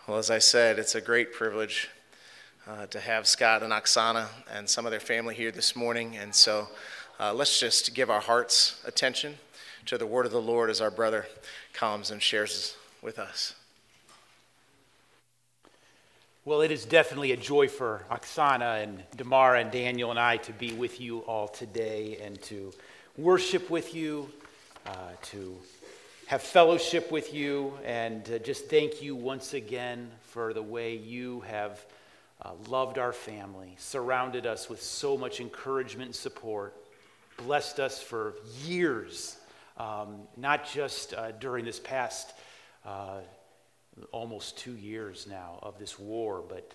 Well, as I said, it's a great privilege to have Scott and Oksana and some of their family here this morning. And so let's just give our hearts attention to the word of the Lord as our brother comes and shares with us. Well, it is definitely a joy for Oksana and Damara and Daniel and I to be with you all today and to worship with you, to have fellowship with you, and just thank you once again for the way you have loved our family, surrounded us with so much encouragement and support, blessed us for years, not just during this past almost 2 years now of this war, but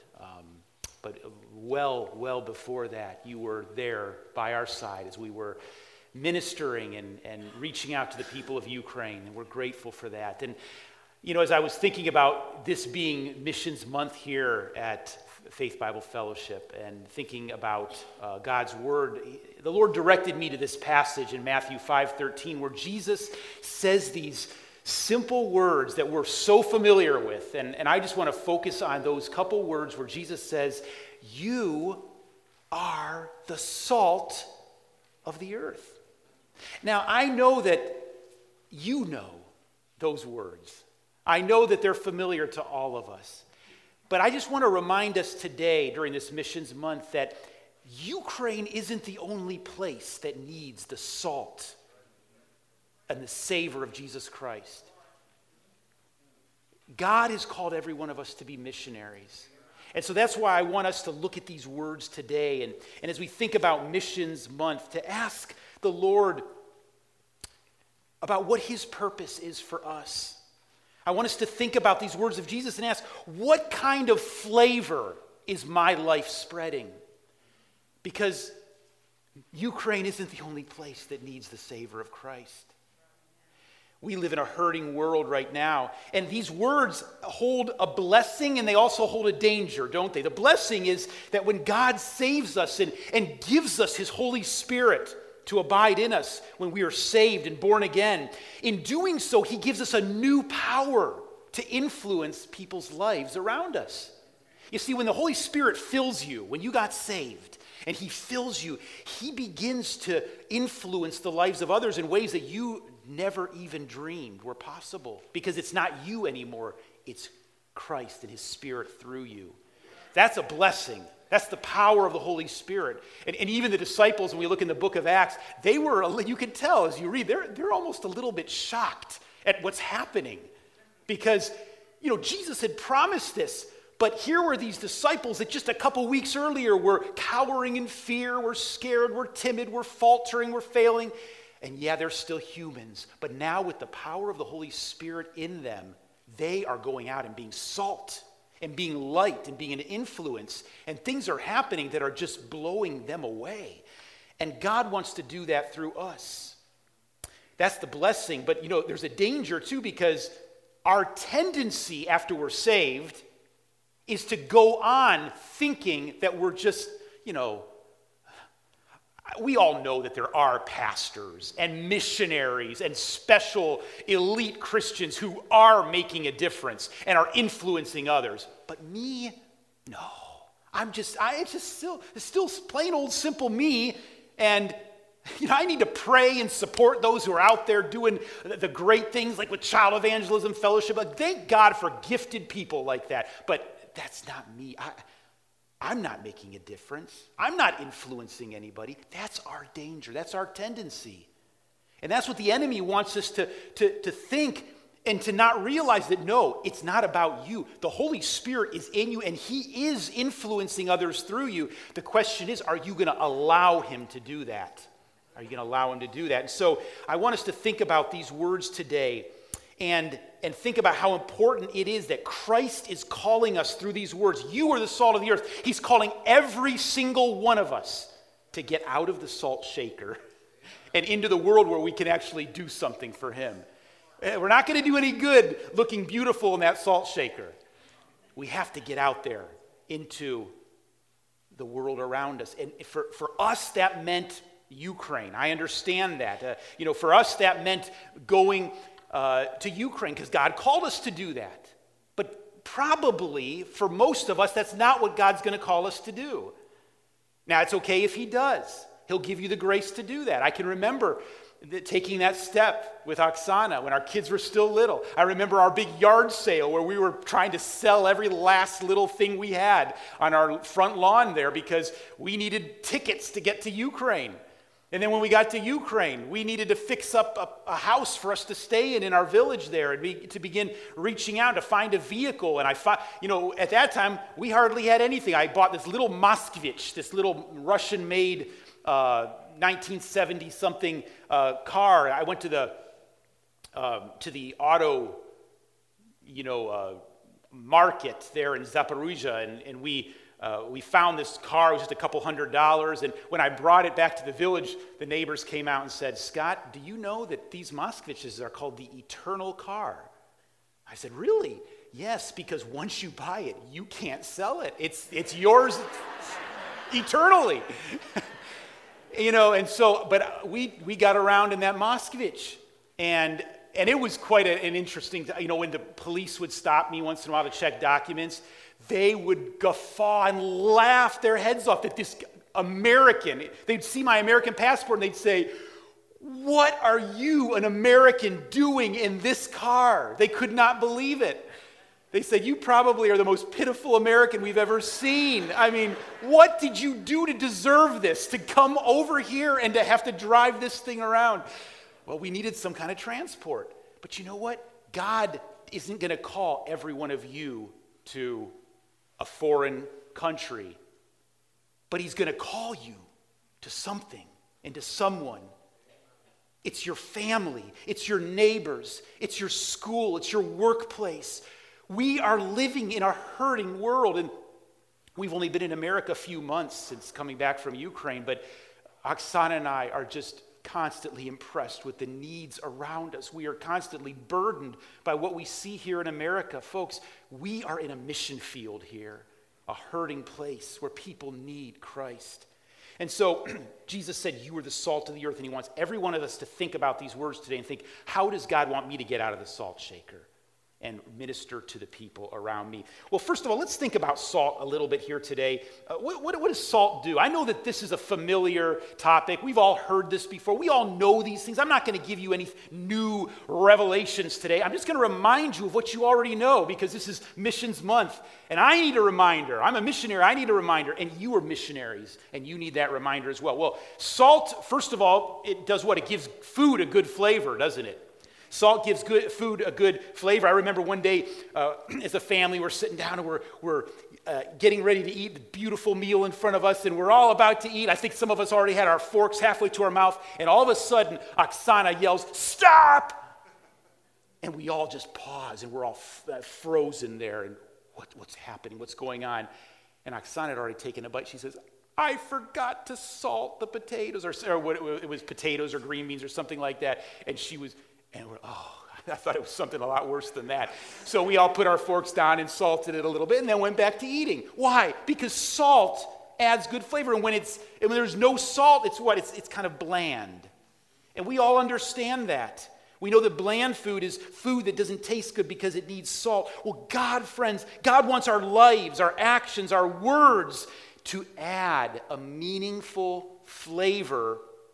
well before that, you were there by our side as we were ministering and reaching out to the people of Ukraine, and we're grateful for that. And, you know, as I was thinking about this being Missions Month here at Faith Bible Fellowship and thinking about God's Word, the Lord directed me to this passage in Matthew 5:13 where Jesus says these simple words that we're so familiar with, and I just want to focus on those couple words where Jesus says, "You are the salt of the earth." Now, I know that you know those words. I know that they're familiar to all of us. But I just want to remind us today during this Missions Month that Ukraine isn't the only place that needs the salt and the savor of Jesus Christ. God has called every one of us to be missionaries. And so that's why I want us to look at these words today. And as we think about Missions Month, to ask the Lord about what his purpose is for us. I want us to think about these words of Jesus and ask, what kind of flavor is my life spreading? Because Ukraine isn't the only place that needs the savor of Christ. We live in a hurting world right now, and these words hold a blessing and they also hold a danger, don't they? The blessing is that when God saves us and gives us his Holy Spirit to abide in us when we are saved and born again, in doing so, he gives us a new power to influence people's lives around us. You see, when the Holy Spirit fills you, when you got saved, and he fills you, he begins to influence the lives of others in ways that you never even dreamed were possible, because it's not you anymore, it's Christ and his Spirit through you. That's a blessing. That's the power of the Holy Spirit. And even the disciples, when we look in the book of Acts, they were, you can tell as you read, they're almost a little bit shocked at what's happening. Because, you know, Jesus had promised this, but here were these disciples that just a couple weeks earlier were cowering in fear, were scared, were timid, were faltering, were failing. And yeah, they're still humans. But now with the power of the Holy Spirit in them, they are going out and being salt and being light and being an influence. And things are happening that are just blowing them away. And God wants to do that through us. That's the blessing. But, you know, there's a danger too, because our tendency after we're saved is to go on thinking that we're just, you know, we all know that there are pastors and missionaries and special elite Christians who are making a difference and are influencing others. But me, no. It's just still plain old simple me. And, you know, I need to pray and support those who are out there doing the great things like with Child Evangelism Fellowship. Like, thank God for gifted people like that. But that's not me. I'm not making a difference. I'm not influencing anybody. That's our danger. That's our tendency. And that's what the enemy wants us to think and to not realize that, no, it's not about you. The Holy Spirit is in you and he is influencing others through you. The question is, are you going to allow him to do that? Are you going to allow him to do that? And so I want us to think about these words today and think about how important it is that Christ is calling us through these words. You are the salt of the earth. He's calling every single one of us to get out of the salt shaker and into the world where we can actually do something for him. We're not going to do any good looking beautiful in that salt shaker. We have to get out there into the world around us. And for us, that meant Ukraine. I understand that. For us, that meant going to Ukraine because God called us to do that. But probably, for most of us, that's not what God's going to call us to do. Now, it's okay if he does. He'll give you the grace to do that. I can remember taking that step with Oksana when our kids were still little. I remember our big yard sale where we were trying to sell every last little thing we had on our front lawn there because we needed tickets to get to Ukraine. And then when we got to Ukraine, we needed to fix up a house for us to stay in our village there and to begin reaching out to find a vehicle. And at that time, we hardly had anything. I bought this little Moskvich, this little Russian-made 1970-something car. I went to the auto, market there in Zaporizhzhia, and we found this car. It was just a couple $100s. And when I brought it back to the village, the neighbors came out and said, "Scott, do you know that these Moskviches are called the eternal car?" I said, "Really?" "Yes, because once you buy it, you can't sell it. It's yours eternally." And so, but we got around in that Moskvich, and it was quite an interesting, when the police would stop me once in a while to check documents, they would guffaw and laugh their heads off that this American, they'd see my American passport and they'd say, "What are you, an American, doing in this car?" They could not believe it. They said, "You probably are the most pitiful American we've ever seen. I mean, what did you do to deserve this, to come over here and to have to drive this thing around?" Well, we needed some kind of transport. But you know what? God isn't going to call every one of you to a foreign country, but he's going to call you to something and to someone. It's your family. It's your neighbors. It's your school. It's your workplace. We are living in a hurting world, and we've only been in America a few months since coming back from Ukraine, but Oksana and I are just constantly impressed with the needs around us. We are constantly burdened by what we see here in America. Folks, we are in a mission field here, a hurting place where people need Christ. And so Jesus said, "You are the salt of the earth," and he wants every one of us to think about these words today and think, how does God want me to get out of the salt shaker and minister to the people around me? Well, first of all, let's think about salt a little bit here today. What does salt do? I know that this is a familiar topic. We've all heard this before. We all know these things. I'm not going to give you any new revelations today. I'm just going to remind you of what you already know because this is Missions Month, and I need a reminder. I'm a missionary. I need a reminder, and you are missionaries, and you need that reminder as well. Well, salt, first of all, it does what? It gives food a good flavor, doesn't it? Salt gives food a good flavor. I remember one day as a family, we're sitting down and we're getting ready to eat the beautiful meal in front of us, and we're all about to eat. I think some of us already had our forks halfway to our mouth, and all of a sudden, Oksana yells, "Stop!" And we all just pause, and we're all frozen there. And what's happening? What's going on? And Oksana had already taken a bite. She says, "I forgot to salt the potatoes," or it was potatoes or green beans or something like that. And I thought it was something a lot worse than that. So we all put our forks down and salted it a little bit and then went back to eating. Why? Because salt adds good flavor. And when there's no salt, it's kind of bland. And we all understand that. We know that bland food is food that doesn't taste good because it needs salt. Well, God, friends, God wants our lives, our actions, our words to add a meaningful flavor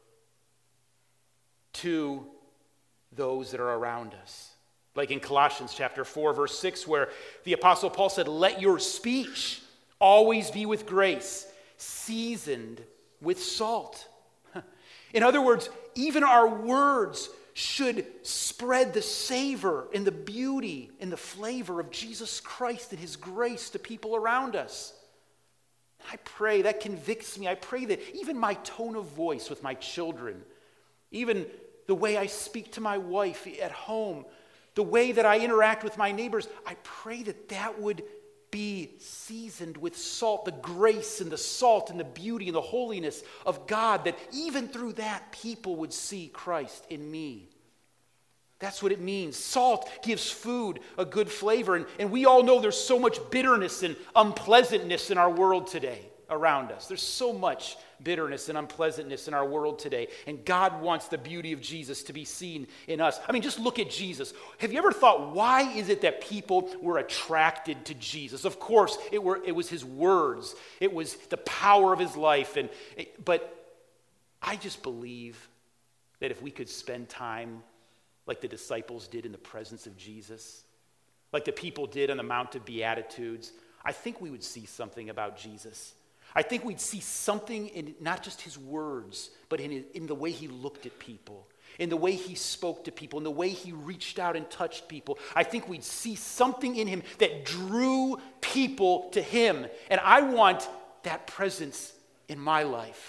to those that are around us. Like in Colossians chapter 4, verse 6, where the Apostle Paul said, "Let your speech always be with grace, seasoned with salt." In other words, even our words should spread the savor and the beauty and the flavor of Jesus Christ and his grace to people around us. I pray, that convicts me. I pray that even my tone of voice with my children, even the way I speak to my wife at home, the way that I interact with my neighbors, I pray that would be seasoned with salt, the grace and the salt and the beauty and the holiness of God, that even through that people would see Christ in me. That's what it means. Salt gives food a good flavor, and we all know there's so much bitterness and unpleasantness in our world today. around us. There's so much bitterness and unpleasantness in our world today, and God wants the beauty of Jesus to be seen in us. I mean, just look at Jesus. Have you ever thought, why is it that people were attracted to Jesus? Of course, it was his words. It was the power of his life. But I just believe that if we could spend time like the disciples did in the presence of Jesus, like the people did on the Mount of Beatitudes, I think we would see something about Jesus. I think we'd see something in not just his words, but in the way he looked at people, in the way he spoke to people, in the way he reached out and touched people. I think we'd see something in him that drew people to him. And I want that presence in my life.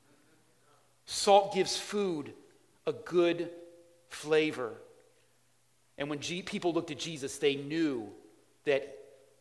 Salt gives food a good flavor. And when people looked at Jesus, they knew that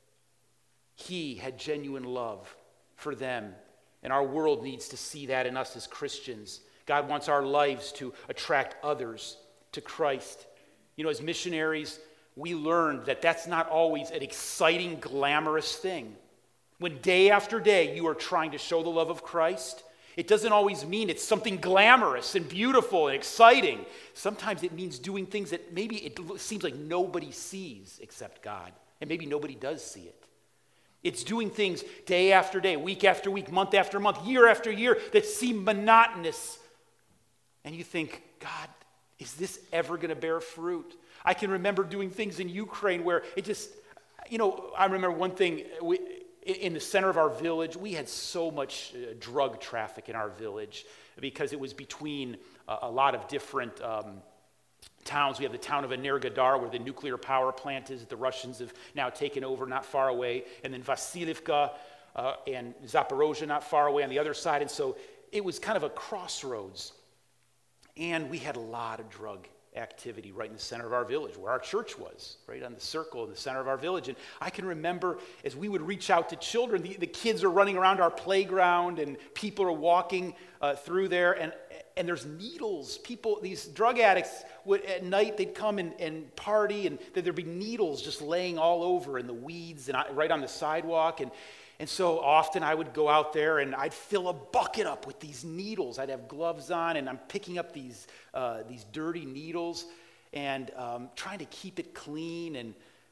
he had genuine love for them. And our world needs to see that in us as Christians. God wants our lives to attract others to Christ. You know, as missionaries, we learned that that's not always an exciting, glamorous thing. When day after day you are trying to show the love of Christ, it doesn't always mean it's something glamorous and beautiful and exciting. Sometimes it means doing things that maybe it seems like nobody sees except God. And maybe nobody does see it. It's doing things day after day, week after week, month after month, year after year that seem monotonous. And you think, God, is this ever going to bear fruit? I can remember doing things in Ukraine where it just, I remember one thing, in the center of our village, we had so much drug traffic in our village because it was between a lot of different towns. We have the town of Energodar, where the nuclear power plant is that the Russians have now taken over not far away, and then Vasilivka and Zaporozhye not far away on the other side. And so it was kind of a crossroads. And we had a lot of drug activity right in the center of our village, where our church was, right on the circle in the center of our village. And I can remember as we would reach out to children, the kids are running around our playground, and people are walking through there, and there's needles. These drug addicts would, at night, they'd come and party, and there'd be needles just laying all over in the weeds and right on the sidewalk. And so often I would go out there and I'd fill a bucket up with these needles. I'd have gloves on, and I'm picking up these dirty needles and trying to keep it clean. And,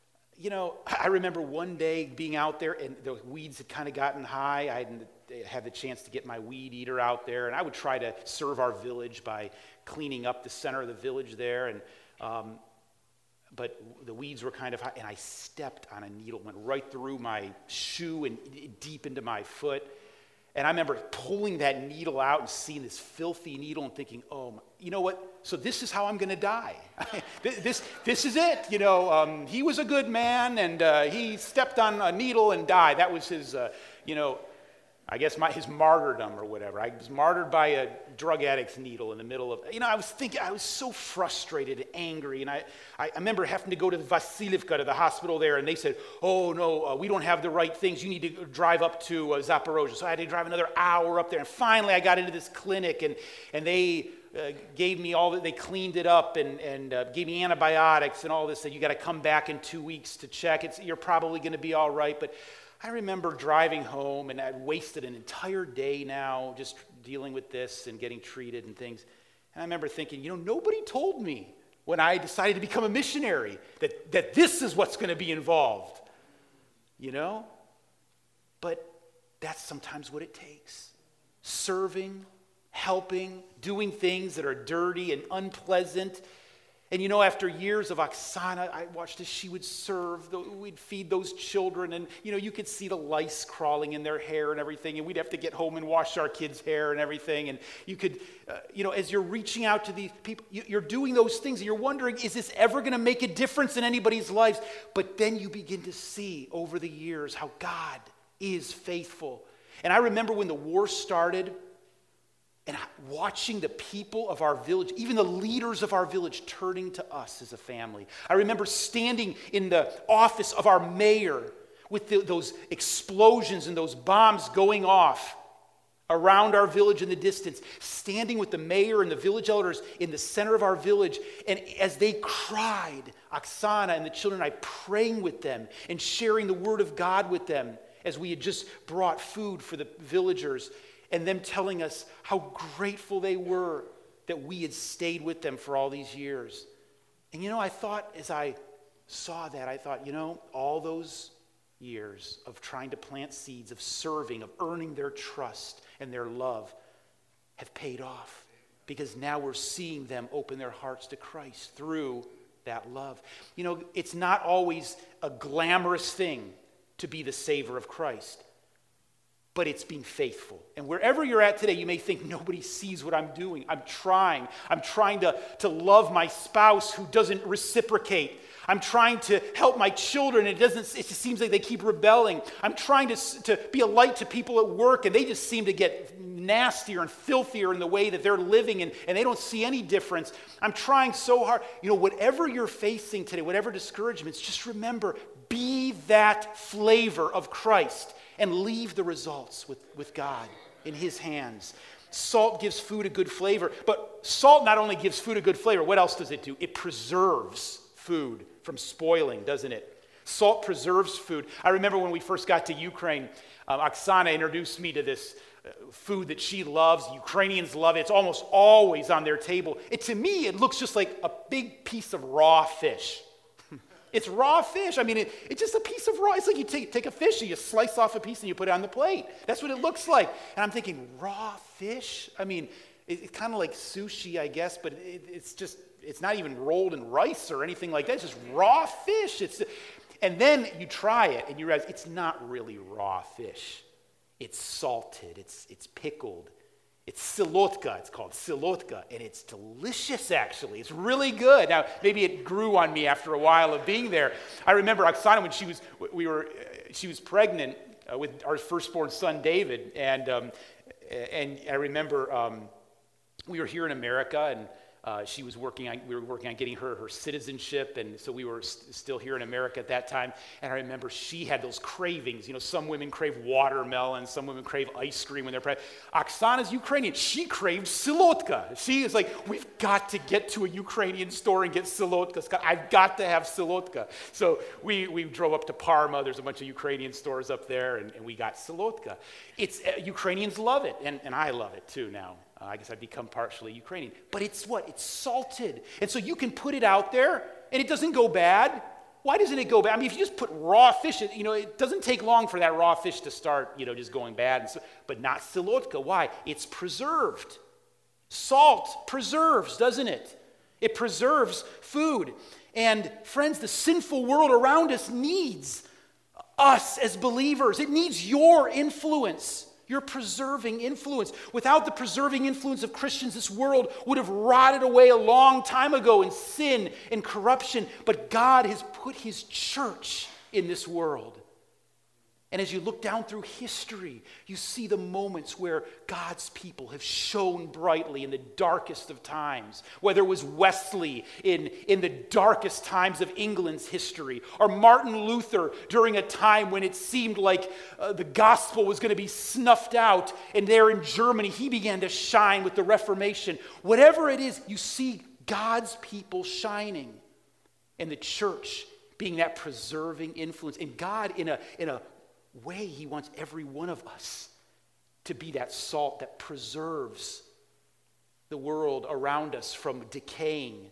I remember one day being out there, and the weeds had kind of gotten high. I hadn't had the chance to get my weed eater out there, and I would try to serve our village by cleaning up the center of the village there. And but the weeds were kind of high, and I stepped on a needle, went right through my shoe and deep into my foot. And I remember pulling that needle out and seeing this filthy needle and thinking, oh, you know what? So this is how I'm going to die. This is it. He was a good man, and he stepped on a needle and died. That was his, I guess his martyrdom or whatever. I was martyred by a drug addict's needle in the middle of, I was thinking, I was so frustrated and angry. And I remember having to go to Vasilivka, to the hospital there, and they said, oh, no, we don't have the right things. You need to drive up to Zaporozhye. So I had to drive another hour up there. And finally, I got into this clinic, and they gave me they cleaned it up and gave me antibiotics and all this. Said, you got to come back in 2 weeks to check. You're probably going to be all right. But I remember driving home, and I'd wasted an entire day now just dealing with this and getting treated and things. And I remember thinking, nobody told me when I decided to become a missionary that this is what's going to be involved, But that's sometimes what it takes. Serving, helping, doing things that are dirty and unpleasant. And after years of Oksana, I watched as she would serve. We'd feed those children, and you could see the lice crawling in their hair and everything, and we'd have to get home and wash our kids' hair and everything. And you could, as you're reaching out to these people, you're doing those things, and you're wondering, is this ever going to make a difference in anybody's lives? But then you begin to see over the years how God is faithful. And I remember when the war started, and watching the people of our village, even the leaders of our village, turning to us as a family. I remember standing in the office of our mayor with those explosions and those bombs going off around our village in the distance, standing with the mayor and the village elders in the center of our village. And as they cried, Oksana and the children, I praying with them and sharing the word of God with them. as we had just brought food for the villagers, and them telling us how grateful they were that we had stayed with them for all these years. And I thought, as I saw that, I thought, all those years of trying to plant seeds, of serving, of earning their trust and their love have paid off, because now we're seeing them open their hearts to Christ through that love. It's not always a glamorous thing to be the savor of Christ, but it's being faithful. And wherever you're at today, you may think nobody sees what I'm doing. I'm trying to love my spouse who doesn't reciprocate. I'm trying to help my children. It just seems like they keep rebelling. I'm trying to be a light to people at work, and they just seem to get nastier and filthier in the way that they're living, and they don't see any difference. I'm trying so hard. Whatever you're facing today, whatever discouragements, just remember, be that flavor of Christ and leave the results with God in his hands. Salt gives food a good flavor, but salt not only gives food a good flavor, what else does it do? It preserves food from spoiling, doesn't it? Salt preserves food. I remember when we first got to Ukraine, Oksana introduced me to this food that she loves. Ukrainians love it. It's almost always on their table. To me, it looks just like a big piece of raw fish. It's raw fish. I mean, it's just a piece of raw. It's like you take a fish and you slice off a piece and you put it on the plate. That's what it looks like. And I'm thinking, raw fish? I mean, it's kind of like sushi, I guess, but it's not even rolled in rice or anything like that. It's just raw fish. And then you try it and you realize it's not really raw fish. It's salted. It's pickled. It's silotka, it's called silotka, and it's delicious, actually. It's really good. Now, maybe it grew on me after a while of being there. I remember Oksana when she was pregnant with our firstborn son, David, and I remember we were here in America, and we were working on getting her citizenship, and so we were still here in America at that time. And I remember she had those cravings. Some women crave watermelon, some women crave ice cream when they're pregnant. Oksana's Ukrainian. She craves silotka. She is like, we've got to get to a Ukrainian store and get silotka. I've got to have silotka. So we drove up to Parma. There's a bunch of Ukrainian stores up there, and we got silotka. Ukrainians love it, and I love it too now. I guess I've become partially Ukrainian. But it's what? It's salted. And so you can put it out there, and it doesn't go bad. Why doesn't it go bad? I mean, if you just put raw fish, it doesn't take long for that raw fish to start, just going bad. But not silotka. Why? It's preserved. Salt preserves, doesn't it? It preserves food. And friends, the sinful world around us needs us as believers. It needs your influence. Your preserving influence. Without the preserving influence of Christians, this world would have rotted away a long time ago in sin and corruption. But God has put his church in this world. And as you look down through history, you see the moments where God's people have shone brightly in the darkest of times. Whether it was Wesley in the darkest times of England's history, or Martin Luther during a time when it seemed like the gospel was going to be snuffed out, and there in Germany he began to shine with the Reformation. Whatever it is, you see God's people shining, and the church being that preserving influence. And God, in a way, he wants every one of us to be that salt that preserves the world around us from decaying.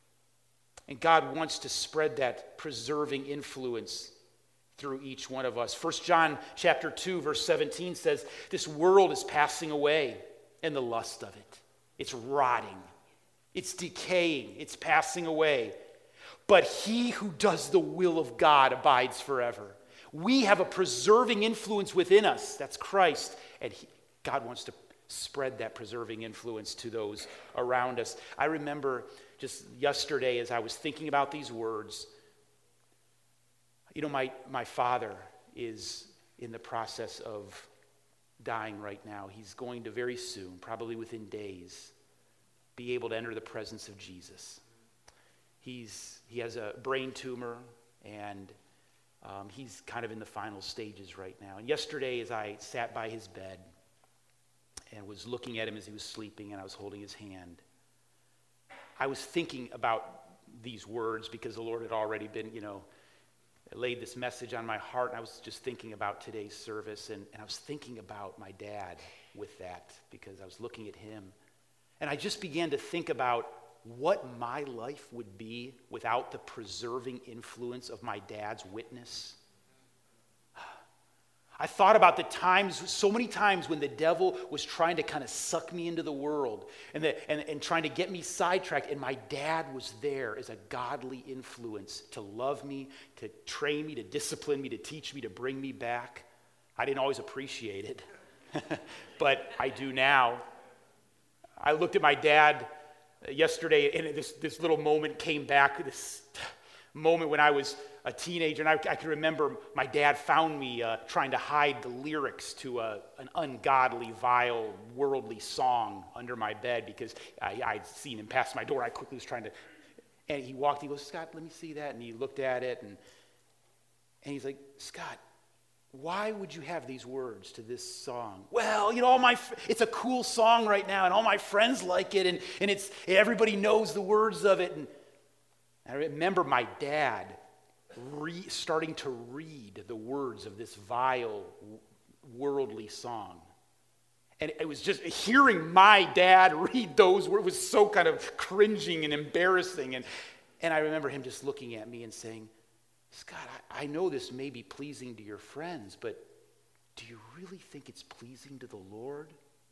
And God wants to spread that preserving influence through each one of us. 1 John chapter 2, verse 17 says, this world is passing away and the lust of it. It's rotting. It's decaying. It's passing away. But he who does the will of God abides forever. We have a preserving influence within us. That's Christ. And God wants to spread that preserving influence to those around us. I remember just yesterday as I was thinking about these words, my father is in the process of dying right now. He's going to very soon, probably within days, be able to enter the presence of Jesus. He has a brain tumor, and he's kind of in the final stages right now. And yesterday, as I sat by his bed and was looking at him as he was sleeping, and I was holding his hand, I was thinking about these words because the Lord had already been, laid this message on my heart, and I was just thinking about today's service, and I was thinking about my dad with that because I was looking at him. And I just began to think about what my life would be without the preserving influence of my dad's witness. I thought about the times, so many times when the devil was trying to kind of suck me into the world and trying to get me sidetracked, and my dad was there as a godly influence to love me, to train me, to discipline me, to teach me, to bring me back. I didn't always appreciate it, but I do now. I looked at my dad yesterday, and this little moment came back, this moment when I was a teenager, and I can remember my dad found me trying to hide the lyrics to an ungodly, vile, worldly song under my bed because I'd seen him pass my door. I quickly was trying to, and he walked, he goes, "Scott, let me see that," and he looked at it, and he's like, "Scott, why would you have these words to this song?" "Well, you know, it's a cool song right now, and all my friends like it, and everybody knows the words of it." And I remember my dad starting to read the words of this vile, worldly song. And it was just hearing my dad read those words was so kind of cringing and embarrassing. And I remember him just looking at me and saying, "Scott, I know this may be pleasing to your friends, but do you really think it's pleasing to the Lord?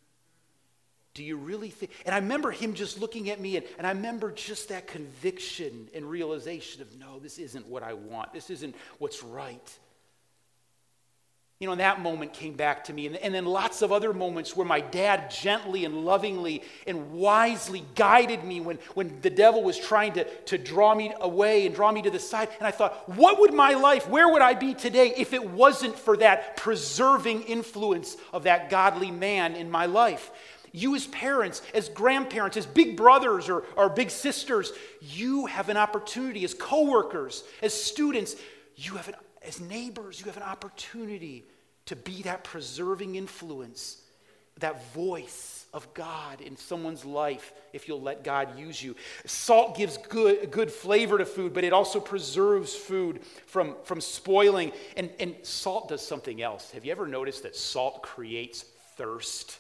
Do you really think?" And I remember him just looking at me, and I remember just that conviction and realization of, no, this isn't what I want. This isn't what's right. You know, and that moment came back to me. And then lots of other moments where my dad gently and lovingly and wisely guided me when the devil was trying to draw me away and draw me to the side. And I thought, what would my life, where would I be today if it wasn't for that preserving influence of that godly man in my life? You as parents, as grandparents, as big brothers or big sisters, you have an opportunity. As coworkers, as students, as neighbors, you have an opportunity to be that preserving influence, that voice of God in someone's life if you'll let God use you. Salt gives good flavor to food, but it also preserves food from spoiling. And salt does something else. Have you ever noticed that salt creates thirst?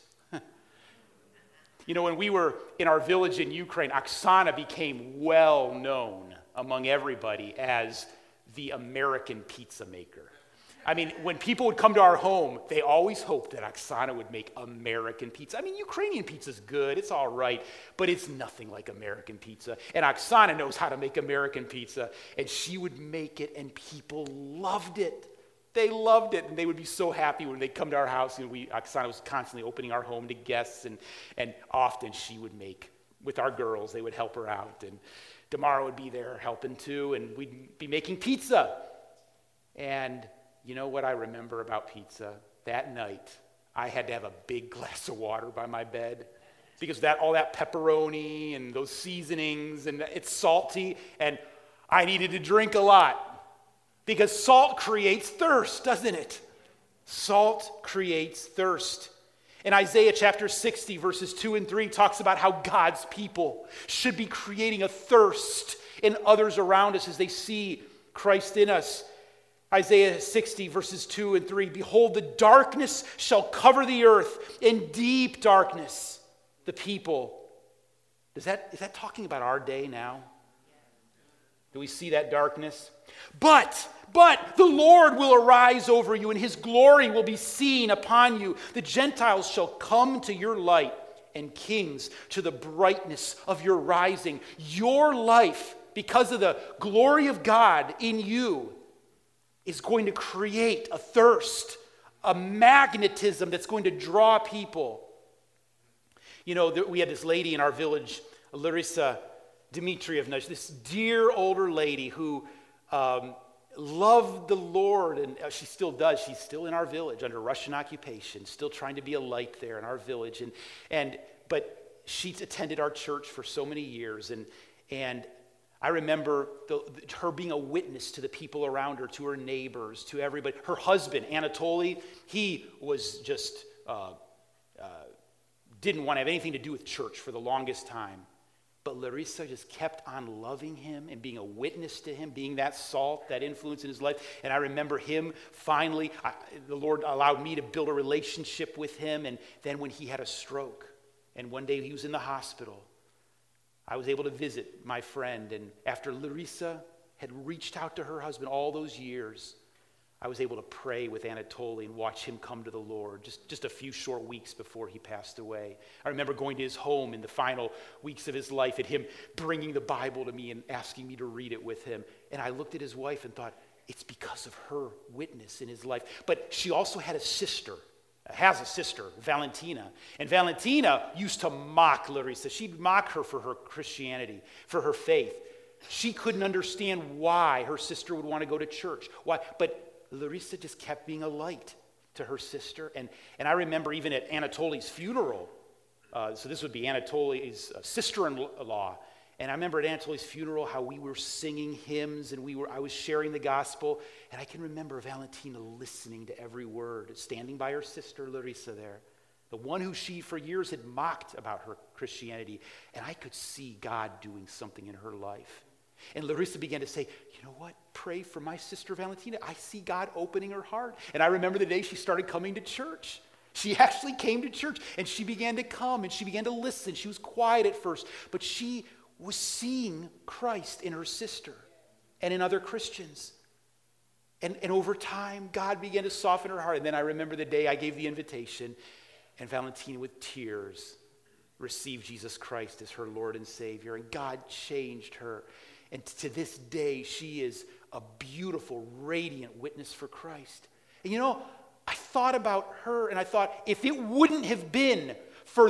You know, when we were in our village in Ukraine, Oksana became well known among everybody as the American pizza maker. I mean, when people would come to our home, they always hoped that Oksana would make American pizza. I mean, Ukrainian pizza's good, it's all right, but it's nothing like American pizza. And Oksana knows how to make American pizza, and she would make it, and people loved it. They loved it, and they would be so happy when they'd come to our house. And Oksana was constantly opening our home to guests, and often she would make, with our girls, they would help her out, and Damara would be there helping too, and we'd be making pizza. And you know what I remember about pizza? That night, I had to have a big glass of water by my bed because all that pepperoni and those seasonings, and it's salty, and I needed to drink a lot. Because salt creates thirst, doesn't it? Salt creates thirst. In Isaiah chapter 60, verses 2 and 3, talks about how God's people should be creating a thirst in others around us as they see Christ in us. Isaiah 60, verses 2 and 3, "Behold, the darkness shall cover the earth, in deep darkness the people." Is that talking about our day now? Do we see that darkness? But the Lord will arise over you, and his glory will be seen upon you. The Gentiles shall come to your light, and kings to the brightness of your rising. Your life, because of the glory of God in you, is going to create a thirst, a magnetism that's going to draw people. You know, we had this lady in our village, Larissa Dmitrievna, this dear older lady who loved the Lord, and she still does. She's still in our village under Russian occupation, still trying to be a light there in our village. But she's attended our church for so many years, and I remember her being a witness to the people around her, to her neighbors, to everybody. Her husband, Anatoly, he was just didn't want to have anything to do with church for the longest time. But Larissa just kept on loving him and being a witness to him, being that salt, that influence in his life. And I remember him finally, the Lord allowed me to build a relationship with him. And then when he had a stroke, and one day he was in the hospital, I was able to visit my friend. And after Larissa had reached out to her husband all those years, I was able to pray with Anatoly and watch him come to the Lord just a few short weeks before he passed away. I remember going to his home in the final weeks of his life and him bringing the Bible to me and asking me to read it with him. And I looked at his wife and thought, it's because of her witness in his life. But she also had has a sister, Valentina. And Valentina used to mock Larissa. She'd mock her for her Christianity, for her faith. She couldn't understand why her sister would want to go to church. Why? But Larissa just kept being a light to her sister. And I remember even at Anatoly's funeral, so this would be Anatoly's sister-in-law, and I remember at Anatoly's funeral how we were singing hymns and I was sharing the gospel, and I can remember Valentina listening to every word, standing by her sister Larissa there, the one who she for years had mocked about her Christianity, and I could see God doing something in her life. And Larissa began to say, you know what? Pray for my sister Valentina. I see God opening her heart. And I remember the day she started coming to church. She actually came to church, and she began to come, and she began to listen. She was quiet at first, but she was seeing Christ in her sister and in other Christians. And over time, God began to soften her heart. And then I remember the day I gave the invitation, and Valentina, with tears, received Jesus Christ as her Lord and Savior. And God changed her. And to this day, she is a beautiful, radiant witness for Christ. And you know, I thought about her, and I thought, if it wouldn't have been for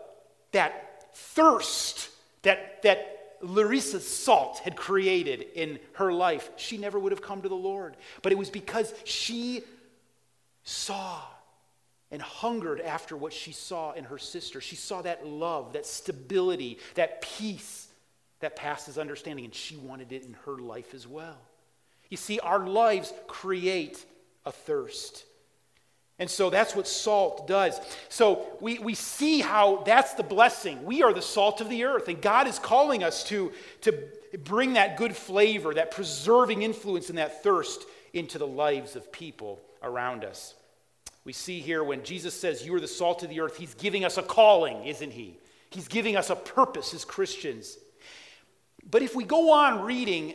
that thirst that Larissa's salt had created in her life, she never would have come to the Lord. But it was because she saw and hungered after what she saw in her sister. She saw that love, that stability, that peace that passes understanding, and she wanted it in her life as well. You see, our lives create a thirst. And so that's what salt does. So we see how that's the blessing. We are the salt of the earth, and God is calling us to bring that good flavor, that preserving influence and that thirst into the lives of people around us. We see here when Jesus says, you are the salt of the earth, he's giving us a calling, isn't he? He's giving us a purpose as Christians. But if we go on reading,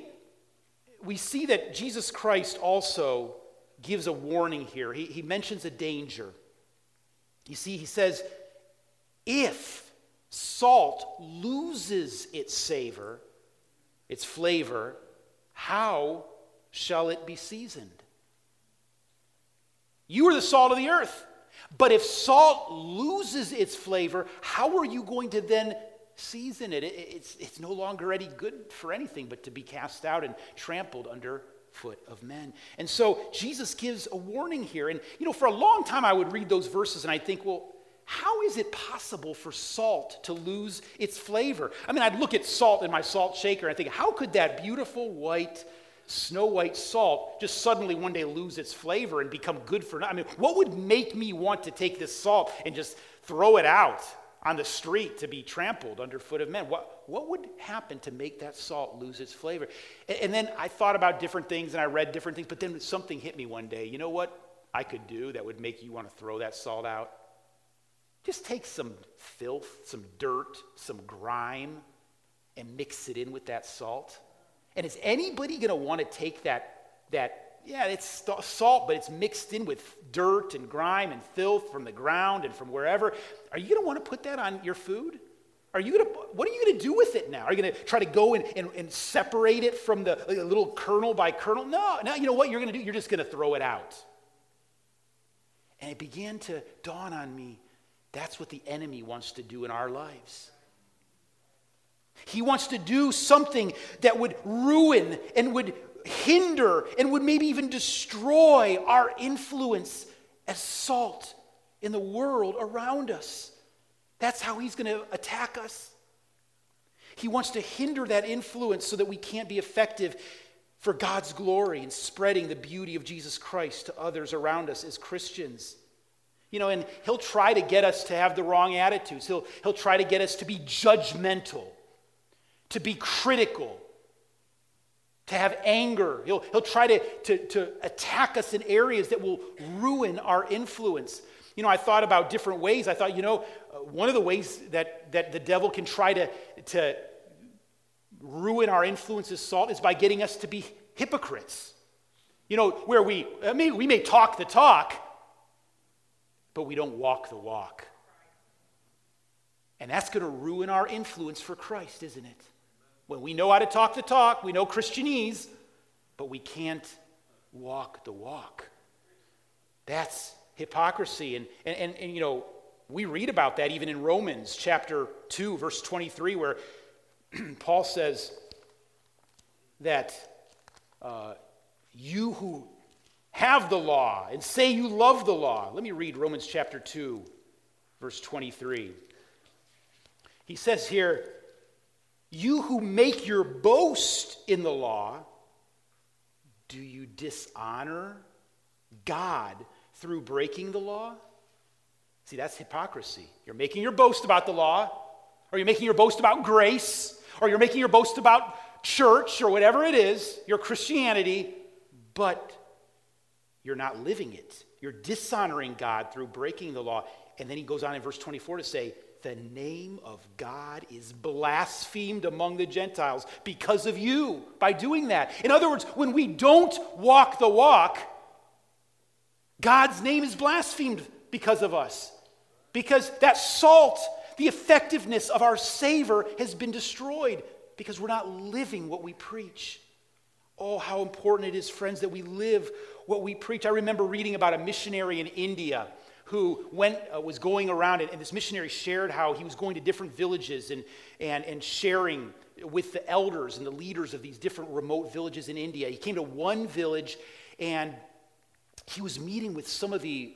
we see that Jesus Christ also gives a warning here. He mentions a danger. You see, he says, if salt loses its flavor, how shall it be seasoned? You are the salt of the earth. But if salt loses its flavor, how are you going to then season it? It's no longer any good for anything but to be cast out and trampled under foot of men. And so Jesus gives a warning here. And, you know, for a long time I would read those verses and I'd think, well, how is it possible for salt to lose its flavor? I mean, I'd look at salt in my salt shaker and I think, how could that beautiful white, snow white salt just suddenly one day lose its flavor and become good for nothing? I mean, what would make me want to take this salt and just throw it out on the street to be trampled underfoot of men? What would happen to make that salt lose its flavor? And then I thought about different things and I read different things, but then something hit me one day. You know what I could do that would make you want to throw that salt out? Just take some filth, some dirt, some grime, and mix it in with that salt. And is anybody going to want to take it's salt, but it's mixed in with dirt and grime and filth from the ground and from wherever. Are you going to want to put that on your food? What are you going to do with it now? Are you going to try to go and separate it from the little kernel by kernel? No, you know what you're going to do? You're just going to throw it out. And it began to dawn on me, that's what the enemy wants to do in our lives. He wants to do something that would ruin and would hinder and would maybe even destroy our influence as salt in the world around us. That's how he's going to attack us. He wants to hinder that influence so that we can't be effective for God's glory and spreading the beauty of Jesus Christ to others around us as Christians. You know, and he'll try to get us to have the wrong attitudes. He'll try to get us to be judgmental. to be critical, to have anger. He'll try to attack us in areas that will ruin our influence. You know, I thought about different ways. I thought, one of the ways that the devil can try to ruin our influence as salt is by getting us to be hypocrites. Where we may talk the talk, but we don't walk the walk. And that's going to ruin our influence for Christ, isn't it? When we know how to talk the talk, we know Christianese, but we can't walk the walk. That's hypocrisy. And we read about that even in Romans chapter 2, verse 23, where Paul says that you who have the law and say you love the law. Let me read Romans chapter 2, verse 23. He says here, you who make your boast in the law, do you dishonor God through breaking the law? See, that's hypocrisy. You're making your boast about the law, or you're making your boast about grace, or you're making your boast about church, or whatever it is, your Christianity, but you're not living it. You're dishonoring God through breaking the law. And then he goes on in verse 24 to say, the name of God is blasphemed among the Gentiles because of you, by doing that. In other words, when we don't walk the walk, God's name is blasphemed because of us. Because that salt, the effectiveness of our savor has been destroyed because we're not living what we preach. Oh, how important it is, friends, that we live what we preach. I remember reading about a missionary in India who was going around, and this missionary shared how he was going to different villages and sharing with the elders and the leaders of these different remote villages in India. He came to one village, and he was meeting with some of the,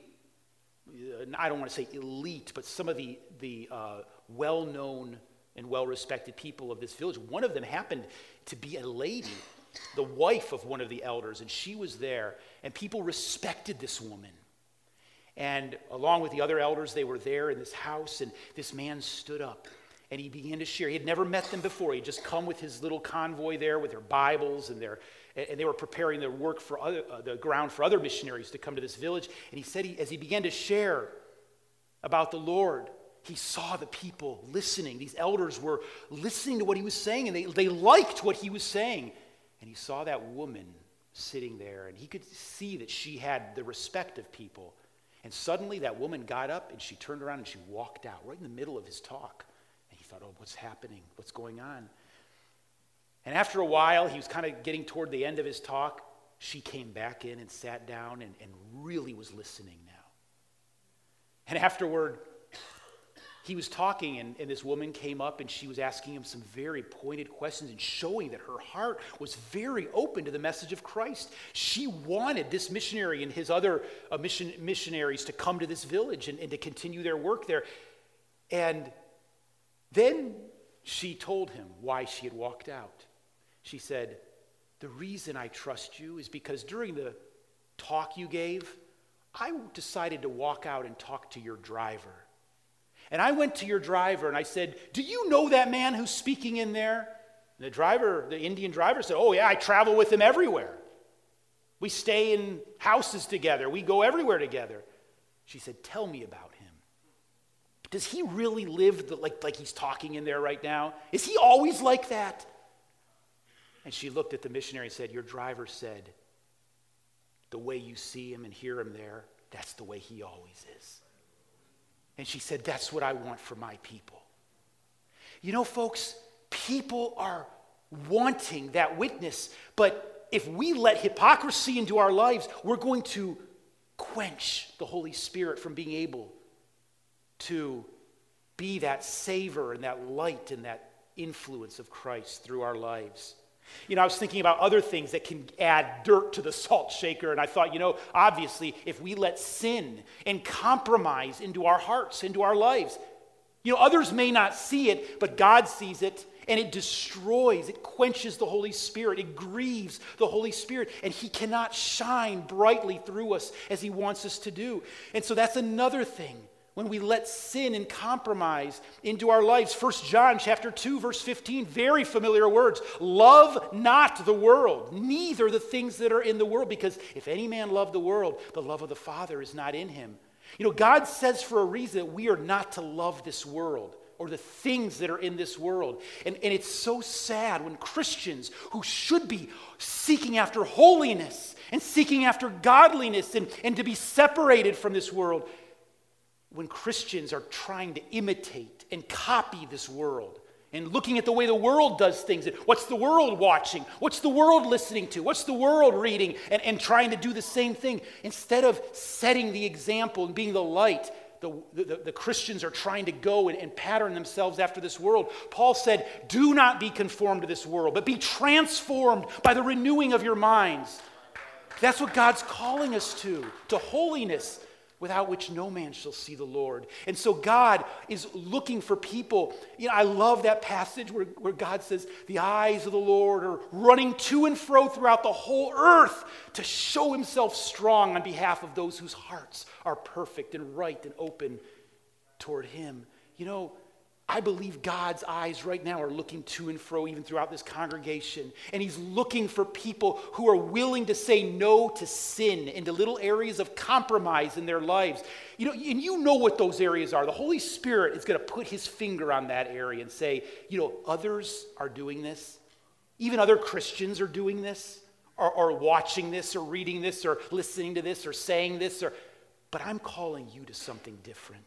I don't want to say elite, but some of the well-known and well-respected people of this village. One of them happened to be a lady, the wife of one of the elders, and she was there, and people respected this woman. And along with the other elders, they were there in this house, and this man stood up, and he began to share. He had never met them before. He'd just come with his little convoy there with their Bibles, and they were preparing their work for the ground for other missionaries to come to this village. And he said, as he began to share about the Lord, he saw the people listening. These elders were listening to what he was saying, and they liked what he was saying. And he saw that woman sitting there, and he could see that she had the respect of people. And suddenly that woman got up, and she turned around, and she walked out right in the middle of his talk. And he thought, oh, what's happening? What's going on? And after a while, he was kind of getting toward the end of his talk. She came back in and sat down and really was listening now. And afterward, he was talking, and this woman came up, and she was asking him some very pointed questions and showing that her heart was very open to the message of Christ. She wanted this missionary and his other missionaries to come to this village and to continue their work there. And then she told him why she had walked out. She said, the reason I trust you is because during the talk you gave, I decided to walk out and talk to your driver. And I went to your driver and I said, do you know that man who's speaking in there? And the Indian driver said, oh yeah, I travel with him everywhere. We stay in houses together. We go everywhere together. She said, tell me about him. Does he really live like he's talking in there right now? Is he always like that? And she looked at the missionary and said, your driver said, the way you see him and hear him there, that's the way he always is. And she said, that's what I want for my people. You know, folks, people are wanting that witness, but if we let hypocrisy into our lives, we're going to quench the Holy Spirit from being able to be that savor and that light and that influence of Christ through our lives. You know, I was thinking about other things that can add dirt to the salt shaker, and I thought, obviously, if we let sin and compromise into our hearts, into our lives, others may not see it, but God sees it, and it destroys, it quenches the Holy Spirit, it grieves the Holy Spirit, and He cannot shine brightly through us as He wants us to do. And so that's another thing when we let sin and compromise into our lives. 1 John chapter 2, verse 15, very familiar words. Love not the world, neither the things that are in the world, because if any man love the world, the love of the Father is not in him. You know, God says for a reason that we are not to love this world or the things that are in this world. And it's so sad when Christians who should be seeking after holiness and seeking after godliness and to be separated from this world, when Christians are trying to imitate and copy this world and looking at the way the world does things, and what's the world watching, what's the world listening to, what's the world reading, and trying to do the same thing, instead of setting the example and being the light, the Christians are trying to go and pattern themselves after this world. Paul said, do not be conformed to this world, but be transformed by the renewing of your minds. That's what God's calling us to holiness, without which no man shall see the Lord. And so God is looking for people. You know, I love that passage where God says, the eyes of the Lord are running to and fro throughout the whole earth to show himself strong on behalf of those whose hearts are perfect and right and open toward him. You know, I believe God's eyes right now are looking to and fro even throughout this congregation. And he's looking for people who are willing to say no to sin and to little areas of compromise in their lives. You know, and you know what those areas are. The Holy Spirit is going to put his finger on that area and say, you know, others are doing this. Even other Christians are doing this, or watching this, or reading this, or listening to this, or saying this. But I'm calling you to something different.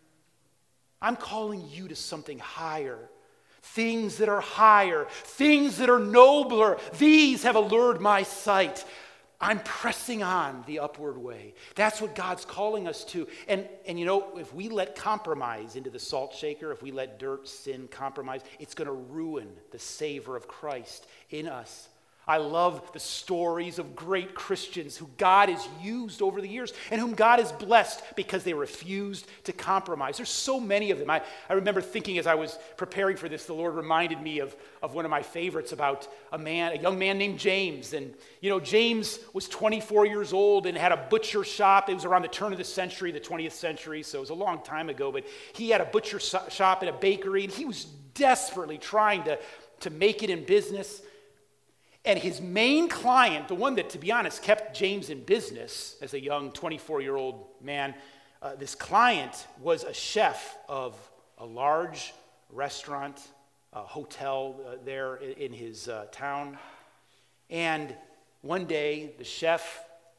I'm calling you to something higher. Things that are higher, things that are nobler. These have allured my sight. I'm pressing on the upward way. That's what God's calling us to. And you know, if we let compromise into the salt shaker, if we let dirt, sin, compromise, it's going to ruin the savor of Christ in us. I love the stories of great Christians who God has used over the years and whom God has blessed because they refused to compromise. There's so many of them. I remember thinking as I was preparing for this, the Lord reminded me of one of my favorites about a young man named James. And, you know, James was 24 years old and had a butcher shop. It was around the turn of the century, the 20th century, so it was a long time ago. But he had a butcher shop and a bakery, and he was desperately trying to make it in business. And his main client, the one that, to be honest, kept James in business as a young 24-year-old man, this client was a chef of a large restaurant, a hotel there in his town. And one day, the chef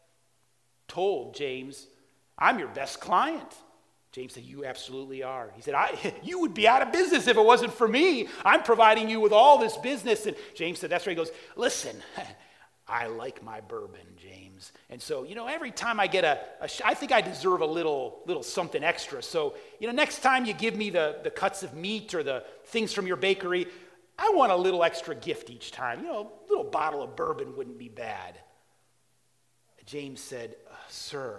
told James, "I'm your best client." James said, "You absolutely are." He said, "You would be out of business if it wasn't for me. I'm providing you with all this business." And James said, that's where he goes, "Listen, I like my bourbon, James. And so, you know, every time I get I think I deserve a little something extra. So, you know, next time you give me the cuts of meat or the things from your bakery, I want a little extra gift each time. You know, a little bottle of bourbon wouldn't be bad." James said, "Sir,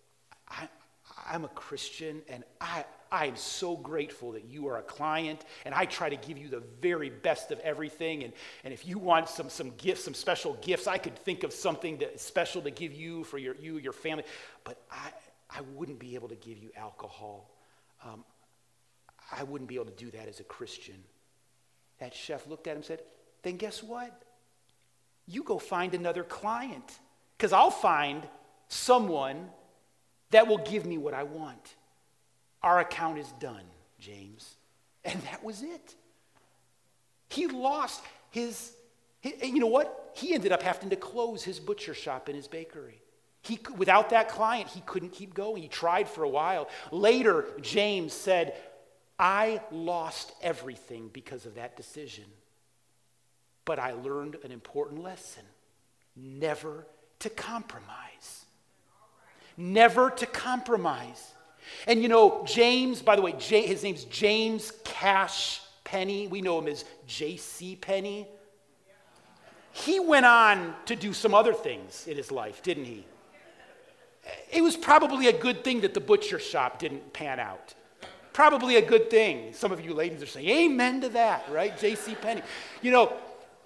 I'm a Christian, and I am so grateful that you are a client, and I try to give you the very best of everything. And if you want some gifts, some special gifts, I could think of something special to give you for your family. But I wouldn't be able to give you alcohol. I wouldn't be able to do that as a Christian." That chef looked at him and said, "Then guess what? You go find another client, because I'll find someone that will give me what I want. Our account is done, James." And that was it. He lost you know what? He ended up having to close his butcher shop and his bakery. Without that client, he couldn't keep going. He tried for a while. Later, James said, "I lost everything because of that decision. But I learned an important lesson: never to compromise. Never to compromise." And you know, James, by the way, his name's James Cash Penney. We know him as J.C. Penney. He went on to do some other things in his life, didn't he? It was probably a good thing that the butcher shop didn't pan out. Probably a good thing. Some of you ladies are saying amen to that, right? J.C. Penney. You know,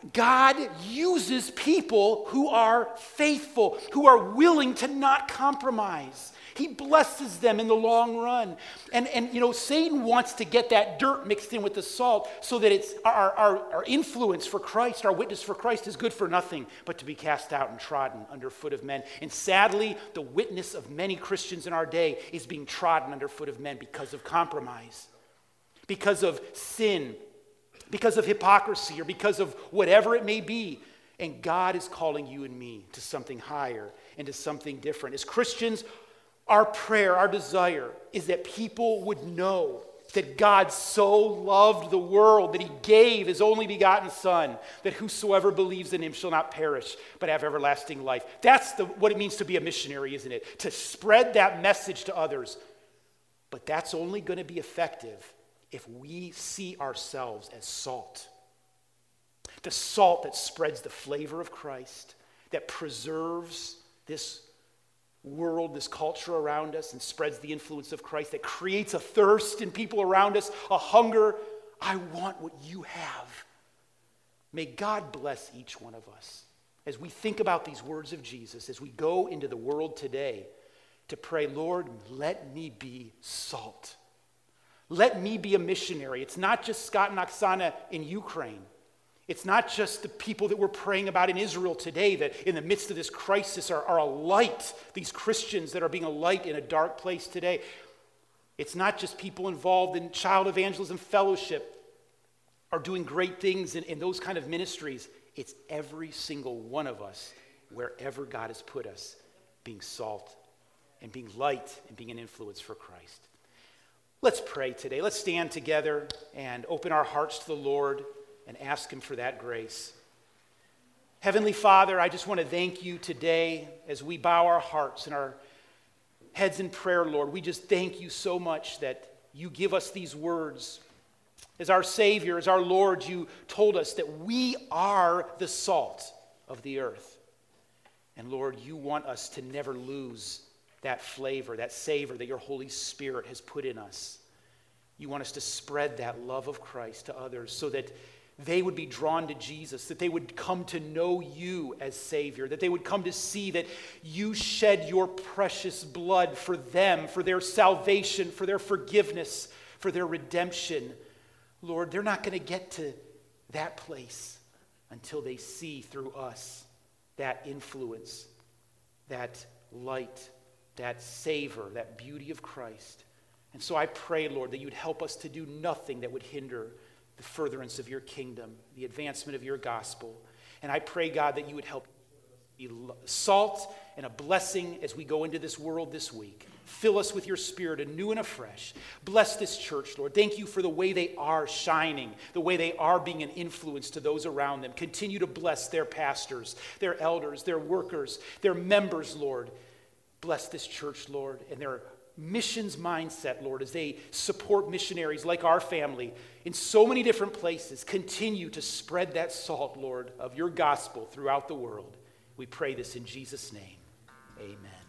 God uses people who are faithful, who are willing to not compromise. He blesses them in the long run. And Satan wants to get that dirt mixed in with the salt so that it's our influence for Christ, our witness for Christ is good for nothing but to be cast out and trodden underfoot of men. And sadly, the witness of many Christians in our day is being trodden underfoot of men because of compromise, because of sin, because of hypocrisy, or because of whatever it may be. And God is calling you and me to something higher and to something different. As Christians, our prayer, our desire is that people would know that God so loved the world that he gave his only begotten Son, that whosoever believes in him shall not perish, but have everlasting life. That's what it means to be a missionary, isn't it? To spread that message to others. But that's only going to be effective if we see ourselves as salt. The salt that spreads the flavor of Christ, that preserves this world, this culture around us, and spreads the influence of Christ, that creates a thirst in people around us, a hunger. I want what you have. May God bless each one of us as we think about these words of Jesus, as we go into the world today to pray, Lord, let me be salt. Let me be a missionary. It's not just Scott and Oksana in Ukraine. It's not just the people that we're praying about in Israel today that in the midst of this crisis are a light, these Christians that are being a light in a dark place today. It's not just people involved in child evangelism fellowship are doing great things in those kind of ministries. It's every single one of us, wherever God has put us, being salt and being light and being an influence for Christ. Let's pray today. Let's stand together and open our hearts to the Lord and ask him for that grace. Heavenly Father, I just want to thank you today as we bow our hearts and our heads in prayer, Lord. We just thank you so much that you give us these words. As our Savior, as our Lord, you told us that we are the salt of the earth. And Lord, you want us to never lose that flavor, that savor that your Holy Spirit has put in us. You want us to spread that love of Christ to others so that they would be drawn to Jesus, that they would come to know you as Savior, that they would come to see that you shed your precious blood for them, for their salvation, for their forgiveness, for their redemption. Lord, they're not going to get to that place until they see through us that influence, that light, that savor, that beauty of Christ. And so I pray, Lord, that you would help us to do nothing that would hinder the furtherance of your kingdom, the advancement of your gospel. And I pray, God, that you would help be salt and a blessing as we go into this world this week. Fill us with your Spirit anew and afresh. Bless this church, Lord. Thank you for the way they are shining, the way they are being an influence to those around them. Continue to bless their pastors, their elders, their workers, their members, Lord. Bless this church, Lord, and their missions mindset, Lord, as they support missionaries like our family in so many different places. Continue to spread that salt, Lord, of your gospel throughout the world. We pray this in Jesus' name. Amen.